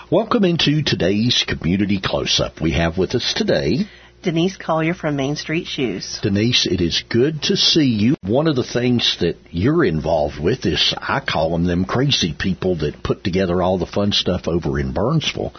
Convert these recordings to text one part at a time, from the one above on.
Welcome into today's Community Close-Up. We have with us today Denise Collier from Main Street Shoes. Denise, it is good to see you. One of the things that you're involved with is, I call them crazy people that put together all the fun stuff over in Burnsville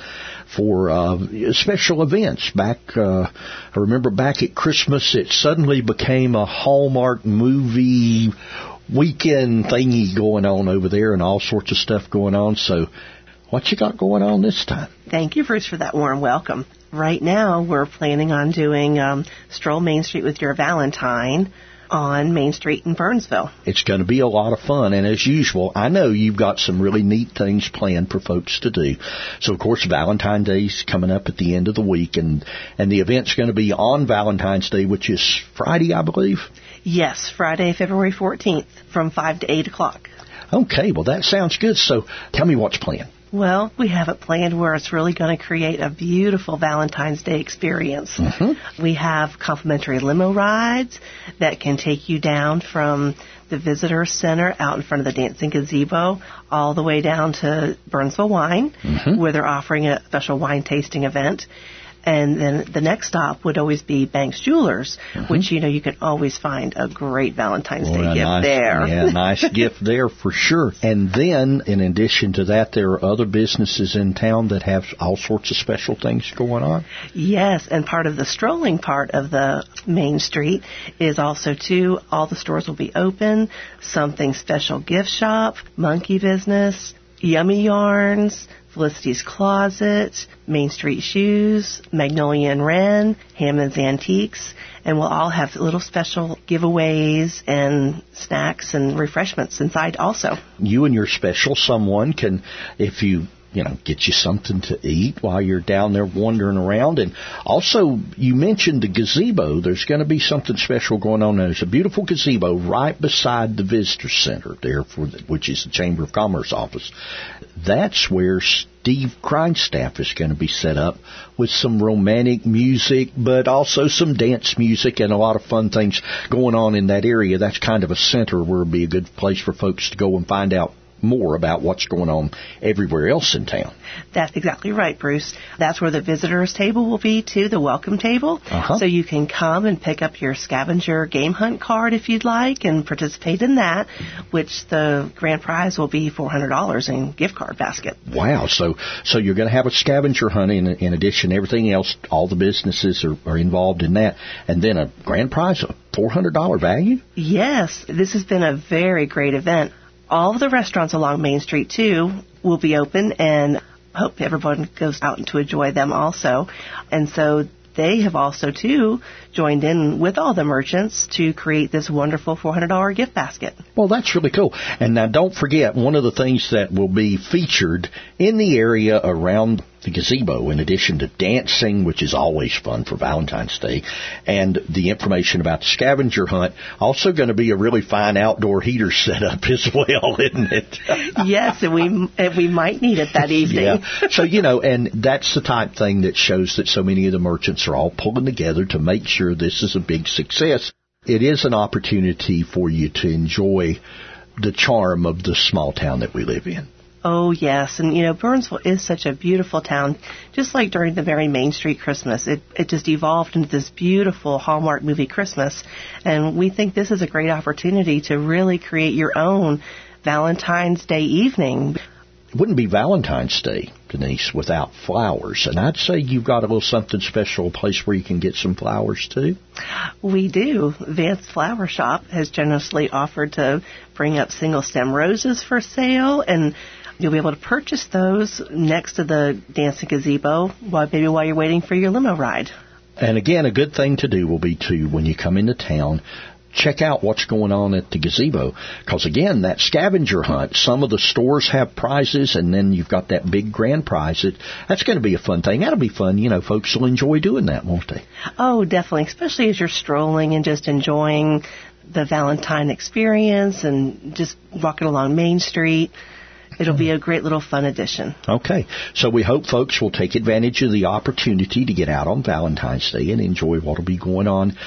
for special events. I remember back at Christmas, it suddenly became a Hallmark movie weekend thingy going on over there and all sorts of stuff going on. So what you got going on this time? Thank you, Bruce, for that warm welcome. Right now, we're planning on doing Stroll Main Street with Your Valentine on Main Street in Burnsville. It's going to be a lot of fun, and as usual, I know you've got some really neat things planned for folks to do. So, of course, Valentine's Day's coming up at the end of the week, and the event's going to be on Valentine's Day, which is Friday, I believe? Yes, Friday, February 14th, from 5 to 8 o'clock. Okay, well, that sounds good. So, tell me what's planned. Well, we have it planned where it's really going to create a beautiful Valentine's Day experience. Mm-hmm. We have complimentary limo rides that can take you down from the visitor center out in front of the Dancing Gazebo all the way down to Burnsville Wine, mm-hmm. where they're offering a special wine tasting event. And then the next stop would always be Banks Jewelers, mm-hmm. which, you can always find a great Valentine's Day gift there. Yeah, nice gift there for sure. And then, in addition to that, there are other businesses in town that have all sorts of special things going on. Yes, and part of the strolling part of the Main Street is also, too, all the stores will be open, Something Special Gift Shop, Monkey Business, Yummy Yarns, Felicity's Closet, Main Street Shoes, Magnolia and Wren, Hammond's Antiques, and we'll all have little special giveaways and snacks and refreshments inside also. You and your special someone can, if you get you something to eat while you're down there wandering around. And also, you mentioned the gazebo. There's going to be something special going on. There's a beautiful gazebo right beside the visitor center there, which is the Chamber of Commerce office. That's where Steve Grindstaff is going to be set up with some romantic music, but also some dance music and a lot of fun things going on in that area. That's kind of a center where it'll be a good place for folks to go and find out more about what's going on everywhere else in town. That's exactly right, Bruce. That's where the visitors table will be, too, the welcome table. Uh-huh. So you can come and pick up your scavenger game hunt card if you'd like and participate in that, which the grand prize will be $400 in gift card basket. Wow. So you're going to have a scavenger hunt in addition to everything else. All the businesses are involved in that. And then a grand prize of $400 value? Yes. This has been a very great event. All of the restaurants along Main Street, too, will be open, and hope everyone goes out to enjoy them also. And so they have also, too, joined in with all the merchants to create this wonderful $400 gift basket. Well, that's really cool. And now don't forget, one of the things that will be featured in the area around the gazebo, in addition to dancing, which is always fun for Valentine's Day, and the information about the scavenger hunt, also going to be a really fine outdoor heater setup as well, isn't it? Yes, and we might need it that evening. Yeah. So, and that's the type thing that shows that so many of the merchants are all pulling together to make sure this is a big success. It is an opportunity for you to enjoy the charm of the small town that we live in. Oh, yes. And, Burnsville is such a beautiful town. Just like during the very Main Street Christmas, it just evolved into this beautiful Hallmark movie Christmas. And we think this is a great opportunity to really create your own Valentine's Day evening. It wouldn't be Valentine's Day, Denise, without flowers. And I'd say you've got a little something special, a place where you can get some flowers, too. We do. Vance Flower Shop has generously offered to bring up single-stem roses for sale, and you'll be able to purchase those next to the Dancing Gazebo while you're waiting for your limo ride. And again, a good thing to do will be to, when you come into town, check out what's going on at the gazebo. Because, again, that scavenger hunt, some of the stores have prizes, and then you've got that big grand prize. That's going to be a fun thing. That'll be fun. Folks will enjoy doing that, won't they? Oh, definitely, especially as you're strolling and just enjoying the Valentine experience and just walking along Main Street. It'll be a great little fun addition. Okay. So we hope folks will take advantage of the opportunity to get out on Valentine's Day and enjoy what will be going on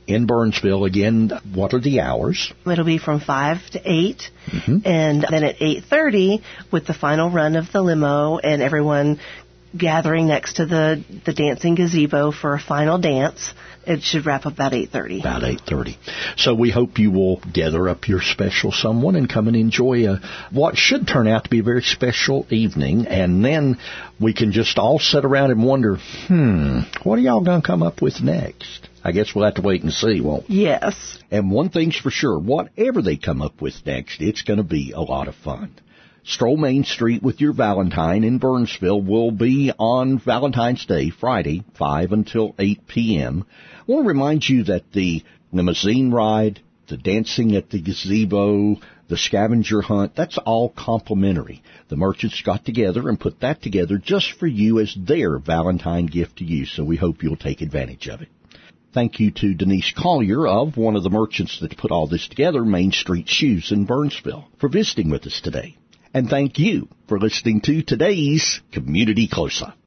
in Burnsville. Again, what are the hours? It'll be from 5 to 8, and then at 8:30 with the final run of the limo and everyone gathering next to the dancing gazebo for a final dance. It should wrap up about 8:30. About 8:30. So we hope you will gather up your special someone and come and enjoy what should turn out to be a very special evening. And then we can just all sit around and wonder, what are y'all going to come up with next? I guess we'll have to wait and see, won't we? Yes. And one thing's for sure, whatever they come up with next, it's going to be a lot of fun. Stroll Main Street with your Valentine in Burnsville will be on Valentine's Day, Friday, 5 until 8 p.m. I want to remind you that the limousine ride, the dancing at the gazebo, the scavenger hunt, that's all complimentary. The merchants got together and put that together just for you as their Valentine gift to you, so we hope you'll take advantage of it. Thank you to Denise Collier of one of the merchants that put all this together, Main Street Shoes in Burnsville, for visiting with us today. And thank you for listening to today's Community Close-Up.